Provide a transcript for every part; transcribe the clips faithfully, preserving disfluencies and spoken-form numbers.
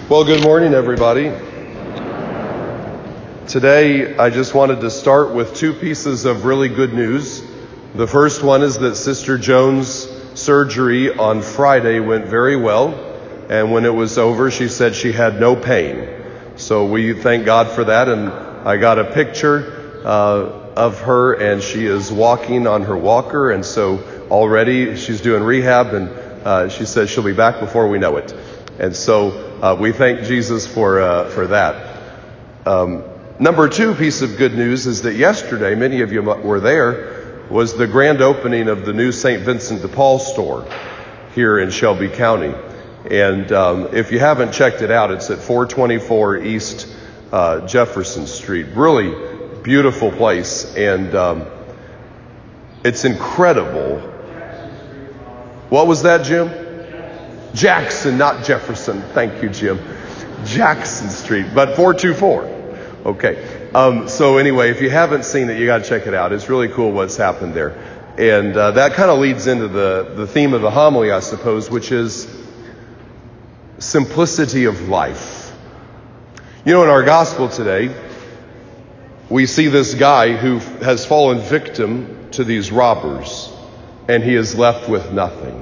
Well, good morning, everybody. Today, I just wanted to start with two pieces of really good news. The first one is that Sister Jones' surgery on Friday went very well, and when it was over, she said she had no pain. So we thank God for that, and I got a picture uh, of her, and she is walking on her walker, and so already she's doing rehab, and uh, she says she'll be back before we know it. And so uh, we thank Jesus for uh, for that. Um, number two piece of good news is that yesterday, many of you were there, was the grand opening of the new Saint Vincent de Paul store here in Shelby County. And um, if you haven't checked it out, it's at four twenty-four East uh, Jefferson Street. Really beautiful place, and um, it's incredible. What was that, Jim? Jackson, not Jefferson. Thank you, Jim. Jackson Street, but four twenty-four. Okay. Um, so anyway, if you haven't seen it, you got to check it out. It's really cool what's happened there. And uh, that kind of leads into the, the theme of the homily, I suppose, which is simplicity of life. You know, in our gospel today, we see this guy who has fallen victim to these robbers, and he is left with nothing.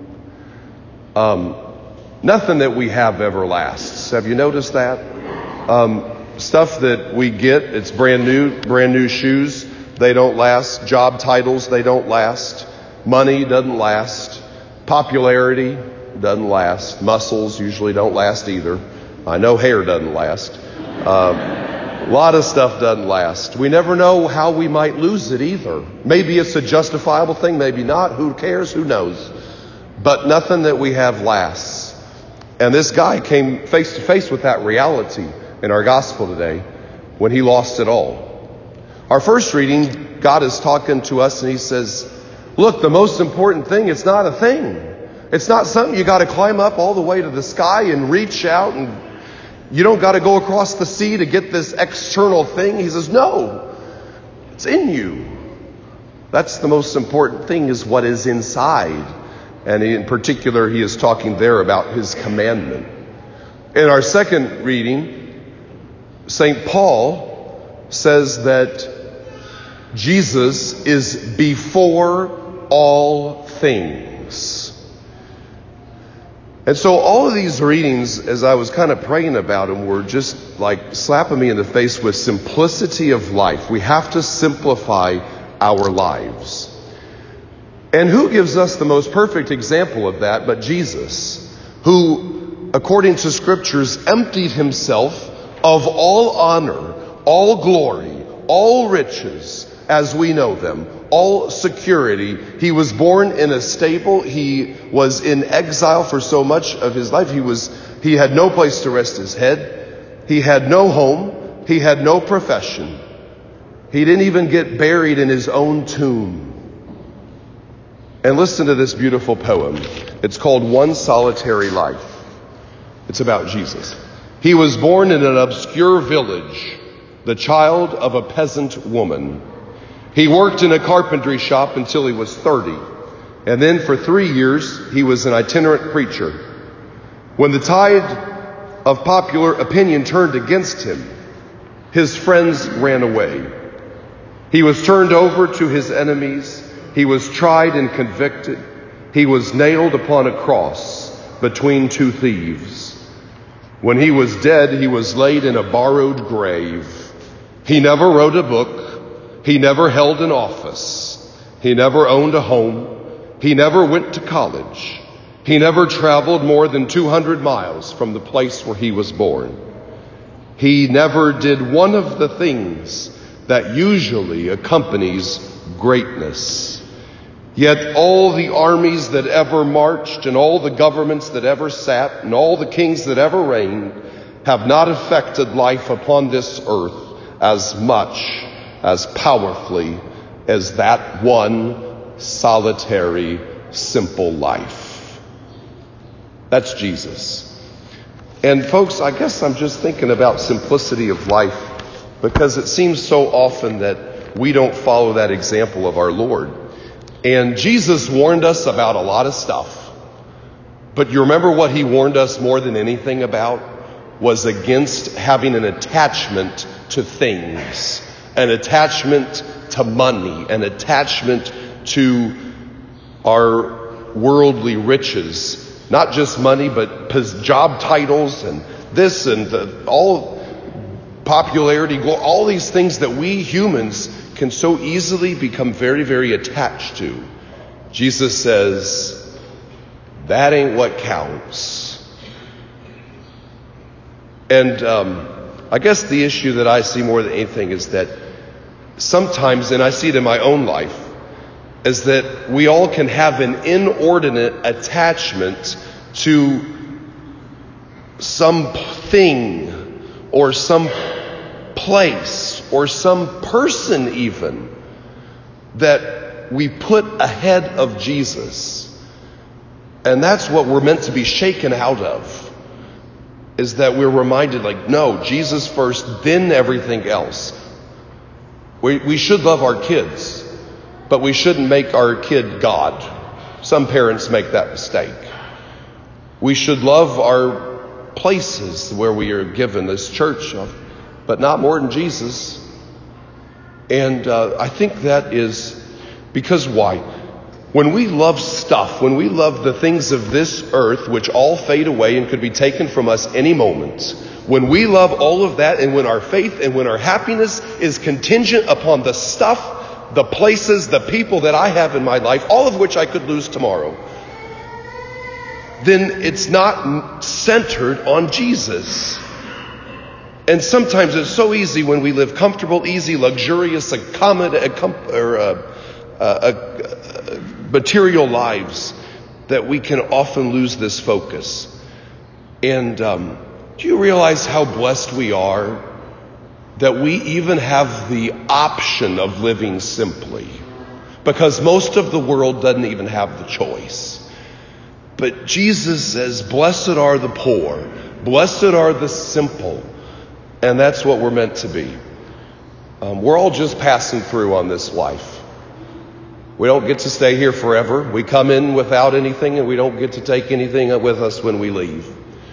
Um, nothing that we have ever lasts. Have you noticed that? Um, stuff that we get, it's brand new, brand new shoes, they don't last. Job titles, they don't last. Money doesn't last. Popularity doesn't last. Muscles usually don't last either. I know hair doesn't last. Um, a lot of stuff doesn't last. We never know how we might lose it either. Maybe it's a justifiable thing, maybe not. Who cares? Who knows? But nothing that we have lasts. And this guy came face to face with that reality in our gospel today when he lost it all. Our first reading, God is talking to us and he says, look, the most important thing, it's not a thing. It's not something you got to climb up all the way to the sky and reach out, and you don't got to go across the sea to get this external thing. He says, no, it's in you. That's the most important thing, is what is inside. And in particular, he is talking there about his commandment. In our second reading, Saint Paul says that Jesus is before all things. And so all of these readings, as I was kind of praying about them, were just like slapping me in the face with simplicity of life. We have to simplify our lives. And who gives us the most perfect example of that but Jesus, who, according to scriptures, emptied himself of all honor, all glory, all riches as we know them, all security. He was born in a stable. He was in exile for so much of his life. He was, he had no place to rest his head. He had no home. He had no profession. He didn't even get buried in his own tomb. And listen to this beautiful poem. It's called One Solitary Life. It's about Jesus. He was born in an obscure village, the child of a peasant woman. He worked in a carpentry shop until he was thirty. And then for three years, he was an itinerant preacher. When the tide of popular opinion turned against him, his friends ran away. He was turned over to his enemies. He was tried and convicted. He was nailed upon a cross between two thieves. When he was dead, he was laid in a borrowed grave. He never wrote a book. He never held an office. He never owned a home. He never went to college. He never traveled more than two hundred miles from the place where he was born. He never did one of the things that usually accompanies greatness. Yet all the armies that ever marched, and all the governments that ever sat, and all the kings that ever reigned have not affected life upon this earth as much, as powerfully as that one solitary, simple life. That's Jesus. And folks, I guess I'm just thinking about simplicity of life because it seems so often that we don't follow that example of our Lord. And Jesus warned us about a lot of stuff. But you remember what he warned us more than anything about? was against having an attachment to things, an attachment to money, an attachment to our worldly riches. Not just money, but job titles and this and the, all popularity, all these things that we humans can so easily become very, very attached to. Jesus says, that ain't what counts. And um, I guess the issue that I see more than anything is that sometimes, and I see it in my own life, is that we all can have an inordinate attachment to something or some place or some person even that we put ahead of Jesus. And that's what we're meant to be shaken out of. Is that we're reminded, like, no, Jesus first, then everything else. We, we should love our kids, but we shouldn't make our kid God. Some parents make that mistake. We should love our places where we are given this church, but not more than Jesus. And uh, I think that is because why? When we love stuff, when we love the things of this earth, which all fade away and could be taken from us any moment, when we love all of that, and when our faith and when our happiness is contingent upon the stuff, the places, the people that I have in my life, all of which I could lose tomorrow, then it's not centered on Jesus. And sometimes it's so easy when we live comfortable, easy, luxurious, accommod- or, uh, uh, uh, material lives that we can often lose this focus. And um, do you realize how blessed we are that we even have the option of living simply? Because most of the world doesn't even have the choice. But Jesus says, blessed are the poor, blessed are the simple. And that's what we're meant to be. Um, we're all just passing through on this life. We don't get to stay here forever. We come in without anything, and we don't get to take anything with us when we leave.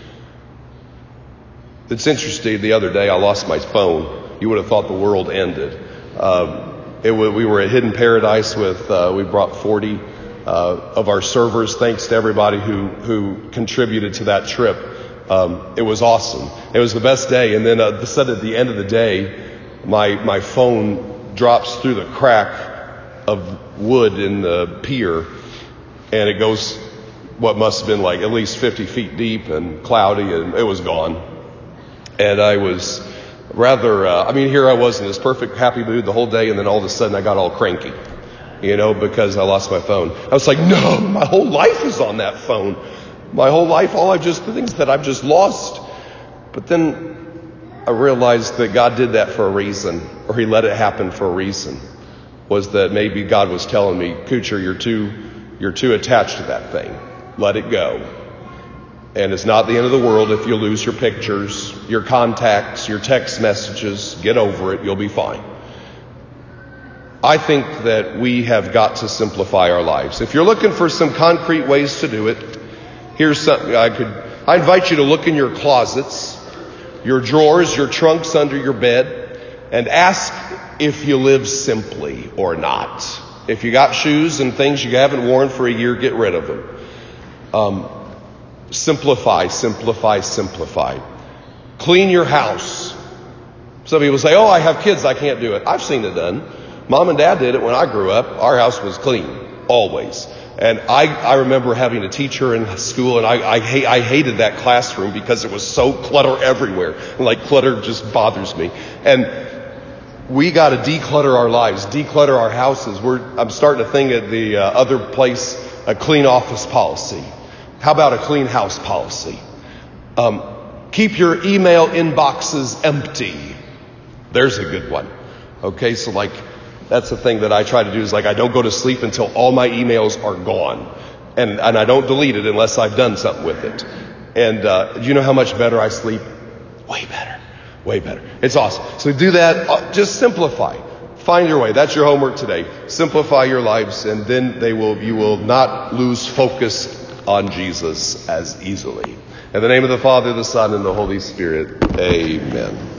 It's interesting, the other day I lost my phone. You would have thought the world ended. Um, it was, we were at Hidden Paradise with, uh, we brought forty uh, of our servers, thanks to everybody who, who contributed to that trip. Um, it was awesome. It was the best day. And then uh, said at the end of the day, my my phone drops through the crack of wood in the pier, and it goes what must have been like at least fifty feet deep and cloudy, and it was gone. And I was rather, uh, I mean, here I was in this perfect happy mood the whole day, and then all of a sudden I got all cranky, you know, because I lost my phone. I was like, no, my whole life is on that phone. My whole life, all I've just, the things that I've just lost. But then I realized that God did that for a reason, or He let it happen for a reason. Was that maybe God was telling me, Kuchar, you're too, you're too attached to that thing. Let it go. And it's not the end of the world if you lose your pictures, your contacts, your text messages. Get over it. You'll be fine. I think that we have got to simplify our lives. If you're looking for some concrete ways to do it, here's something I could, I invite you to look in your closets, your drawers, your trunks under your bed, and ask if you live simply or not. If you got shoes and things you haven't worn for a year, get rid of them. Um, simplify, simplify, simplify. Clean your house. Some people say, oh, I have kids, I can't do it. I've seen it done. Mom and Dad did it when I grew up. Our house was clean, always. And I, I remember having a teacher in school, and I, I, hate, I hated that classroom because it was so clutter everywhere. Like, clutter just bothers me. And we got to declutter our lives, declutter our houses. We're, I'm starting to think at the uh, other place, a clean office policy. How about a clean house policy? Um, keep your email inboxes empty. There's a good one. Okay, so like, that's the thing that I try to do is like, I don't go to sleep until all my emails are gone. And, and I don't delete it unless I've done something with it. And uh, do you know how much better I sleep? Way better. Way better. It's awesome. So do that. Uh, just simplify. Find your way. That's your homework today. Simplify your lives, and then they will. You will not lose focus on Jesus as easily. In the name of the Father, the Son, and the Holy Spirit, amen.